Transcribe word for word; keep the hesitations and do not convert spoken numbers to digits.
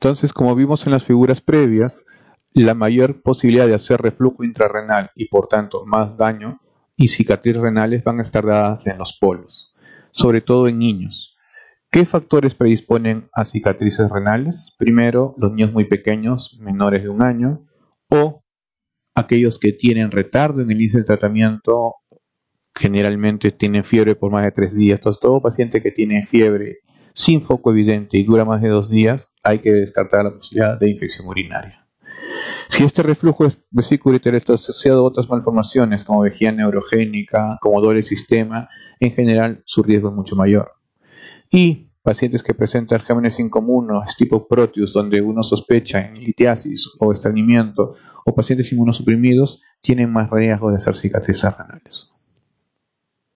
Entonces, como vimos en las figuras previas, la mayor posibilidad de hacer reflujo intrarrenal y por tanto más daño y cicatrices renales van a estar dadas en los polos, sobre todo en niños. ¿Qué factores predisponen a cicatrices renales? Primero, los niños muy pequeños, menores de un año, o aquellos que tienen retardo en el inicio del tratamiento, generalmente tienen fiebre por más de tres días. Entonces, todo paciente que tiene fiebre sin foco evidente y dura más de dos días, hay que descartar la posibilidad de infección urinaria. Si este reflujo vesículo-uretero está asociado a otras malformaciones como vejiga neurogénica, como doble sistema, en general su riesgo es mucho mayor. Y pacientes que presentan gérmenes incomunes tipo Proteus, donde uno sospecha en litiasis o estreñimiento, o pacientes inmunosuprimidos, tienen más riesgo de hacer cicatrices renales.